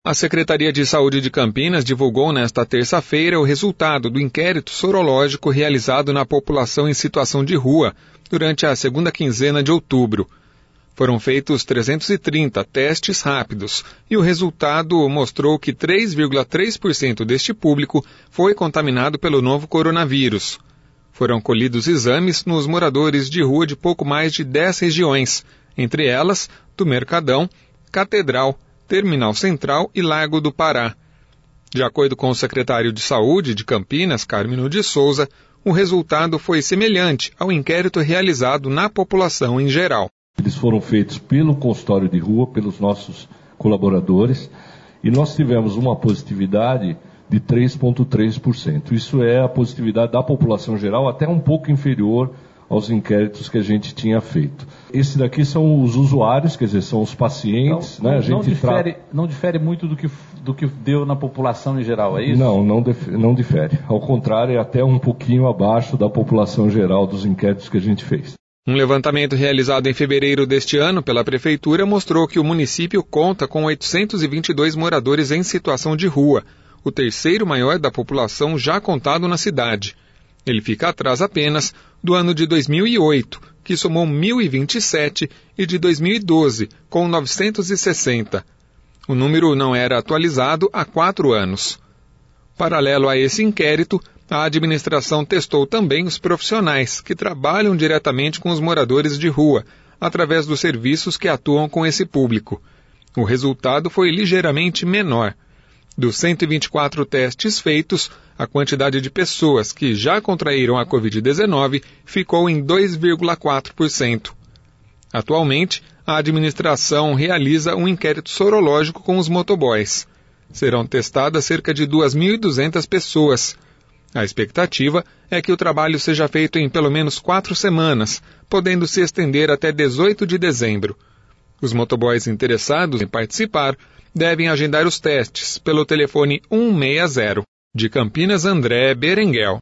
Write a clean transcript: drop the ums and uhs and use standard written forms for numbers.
A Secretaria de Saúde de Campinas divulgou nesta terça-feira o resultado do inquérito sorológico realizado na população em situação de rua durante a segunda quinzena de outubro. Foram feitos 330 testes rápidos e o resultado mostrou que 3,3% deste público foi contaminado pelo novo coronavírus. Foram colhidos exames nos moradores de rua de pouco mais de 10 regiões, entre elas do Mercadão, Catedral, Terminal Central e Largo do Pará. De acordo com o secretário de Saúde de Campinas, Carmino de Souza, o resultado foi semelhante ao inquérito realizado na população em geral. Eles foram feitos pelo consultório de rua, pelos nossos colaboradores, e nós tivemos uma positividade de 3,3%. Isso é a positividade da população geral, até um pouco inferior aos inquéritos que a gente tinha feito. Esse daqui são os usuários, quer dizer, são os pacientes. Não difere muito do que deu na população em geral, é isso? Não difere. Ao contrário, é até um pouquinho abaixo da população geral dos inquéritos que a gente fez. Um levantamento realizado em fevereiro deste ano pela Prefeitura mostrou que o município conta com 822 moradores em situação de rua, o terceiro maior da população já contado na cidade. Ele fica atrás apenas do ano de 2008, que somou 1.027, e de 2012, com 960. O número não era atualizado há 4 anos. Paralelo a esse inquérito, a administração testou também os profissionais que trabalham diretamente com os moradores de rua, através dos serviços que atuam com esse público. O resultado foi ligeiramente menor. Dos 124 testes feitos, a quantidade de pessoas que já contraíram a Covid-19 ficou em 2,4%. Atualmente, a administração realiza um inquérito sorológico com os motoboys. Serão testadas cerca de 2.200 pessoas. A expectativa é que o trabalho seja feito em pelo menos 4 semanas, podendo se estender até 18 de dezembro. Os motoboys interessados em participar devem agendar os testes pelo telefone 160. De Campinas, André Berenguel.